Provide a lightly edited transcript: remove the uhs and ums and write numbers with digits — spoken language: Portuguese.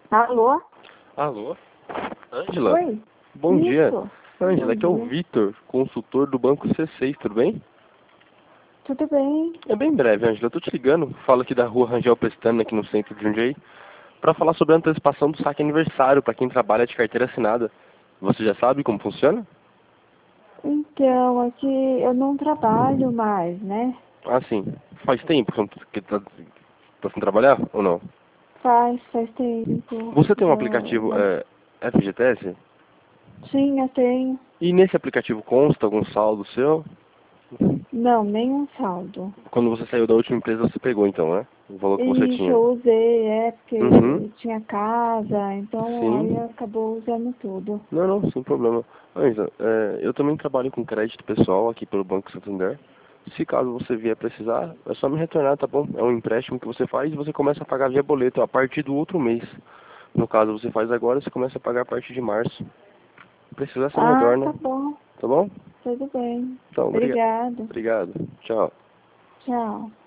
Alô? Alô? Ângela? Oi? Bom dia. Isso. Ângela, Bom aqui é o dia. Vitor, consultor do Banco C6, tudo bem? Tudo bem? É bem breve, Ângela. Eu tô te ligando, falo aqui da rua Rangel Pestana, aqui no centro de Jundiaí, para falar sobre a antecipação do saque aniversário para quem trabalha de carteira assinada. Você já sabe como funciona? Então, aqui eu não trabalho mais, né? Ah, sim. Faz tempo que tá sem trabalhar ou não? Faz tempo. Você tem um Já, aplicativo mas FGTS? sim, eu tenho. E nesse aplicativo consta algum saldo seu? Não, nenhum saldo. Quando você saiu da última empresa, você pegou então, né? O valor que você Isso, tinha. eu usei, Uhum. porque tinha casa, então aí Sim. acabou usando tudo. Não, não, sem problema. Ângela, eu também trabalho com crédito pessoal aqui pelo Banco Santander. Se caso você vier precisar, é só me retornar, tá bom? É um empréstimo que você faz e você começa a pagar via boleto a partir do outro mês. No caso, você faz agora, você começa a pagar a partir de março. Precisar, você me Ah, retorna, tá bom. tá bom? Tudo bem. Então, obrigado. Obrigado. Obrigado. Tchau. Tchau.